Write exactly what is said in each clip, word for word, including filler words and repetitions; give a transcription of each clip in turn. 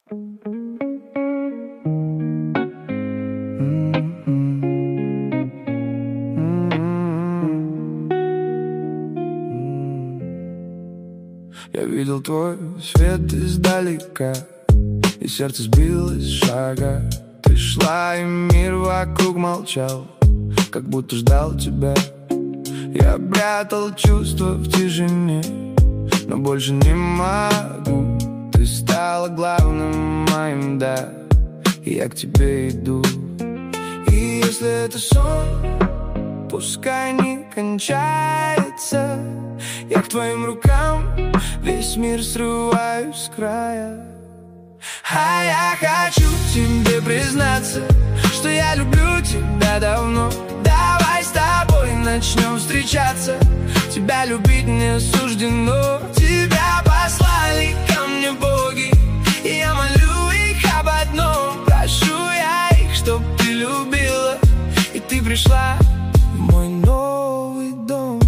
Я видел твой свет издалека, и сердце сбилось с шага. Ты шла, и мир вокруг молчал, как будто ждал тебя. Я прятал чувства в тишине, но больше не могу. Ты стала главным моим, да, и я к тебе иду. И если это сон, пускай не кончается. Я к твоим рукам весь мир срываю с края. А я хочу тебе признаться, что я люблю тебя давно. Давай с тобой начнем встречаться. Тебя любить не суждено. Тебя послали ко мне боги, и я молю их об одном. Прошу я их, чтоб ты любила, и ты пришла в мой новый дом.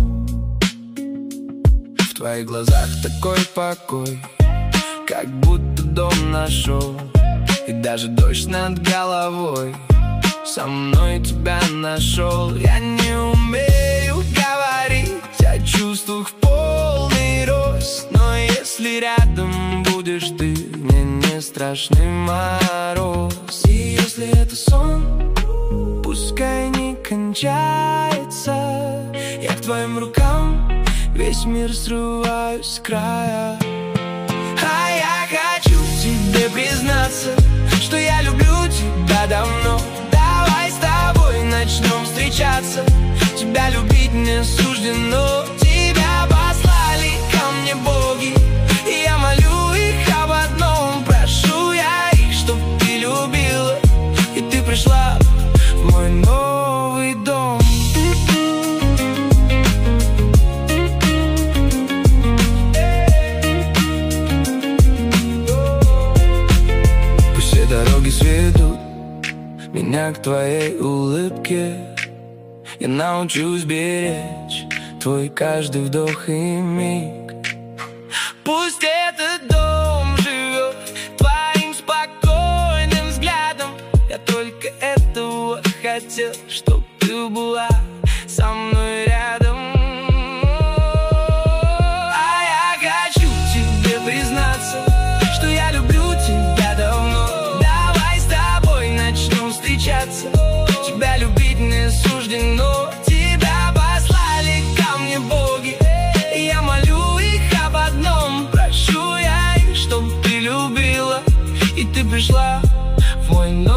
В твоих глазах такой покой, как будто дом нашел. И даже дождь над головой со мной тебя нашел. Я не умею говорить о чувствах в полный рост, но если рядом будешь ты, мне не страшный мороз. И если это сон, пускай не кончается. Я к твоим рукам весь мир срываю с края. А я хочу тебе признаться, что я люблю тебя давно. Давай с тобой начнем встречаться. Тебя любить не суждено. Тебя послали ко мне боги, и я молю их об одном. Прошу я их, чтоб ты любила, и ты пришла в мой новый дом. Дороги сведут меня к твоей улыбке. Я научусь беречь твой каждый вдох и миг. Пусть этот дом живет твоим спокойным взглядом. Я только этого хотел, чтоб ты была со мной рядом. А я хочу тебе признаться, что я люблю тебя давно. Тебя любить не суждено. Тебя послали ко мне боги, и я молю их об одном. Прошу я их, чтоб ты любила, и ты пришла в мой